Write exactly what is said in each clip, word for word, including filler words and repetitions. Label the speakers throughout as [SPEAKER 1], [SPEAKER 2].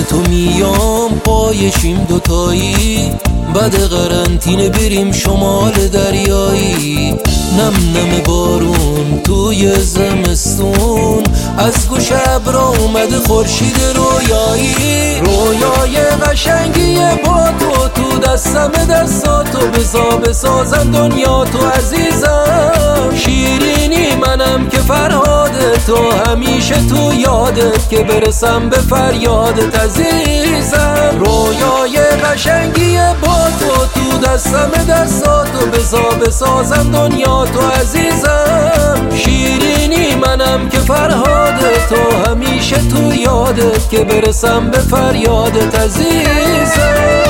[SPEAKER 1] تو میام پایشیم دوتایی، بعد قرنطینه بریم شمال دریایی. نم نم بارون توی زمستون، از گوش ابرا اومده خورشید رویایی. رویای قشنگی با تو تو دستم، دستاتو بزا بسازم دنیا تو عزیزم. شیرینی منم که فرهاد تو، همیشه تو یادت که برسم به فریادت عزیزم. رویای قشنگی با تو تو دستم، دستاتو بزا بسازم دنیا تو عزیزم. شیرینی منم که فرهاد تو، همیشه تو یادت که برسم به فریادت عزیزم.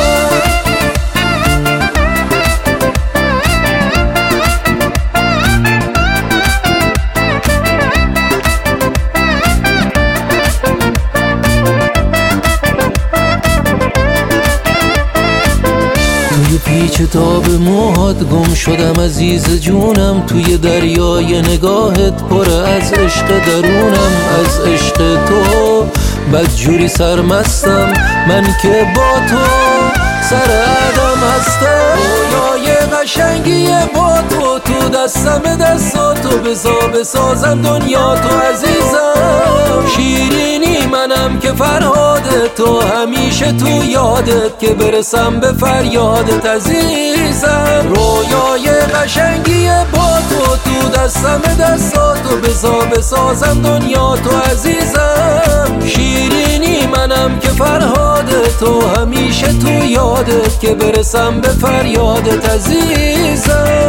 [SPEAKER 1] توی پیچ تاب موهات گم شدم عزیز جونم، توی دریای نگاهت پر از عشق درونم. از عشق تو بدجوری سرمستم، من که با تو سر عدم هستم. رویای قشنگی با تو تو دستم، دستاتو بزا بسازم دنیا تو عزیزم. شیرینی منم که فرهاد تو، همیشه تو یادت که برسم به فریادت عزیزم. رویای قشنگی با تو تو دستم، دستاتو بزا بسازم دنیا تو عزیزم. شیرینی منم که فرهاد تو، همیشه تو یادت که برسم به فریادت عزیزم.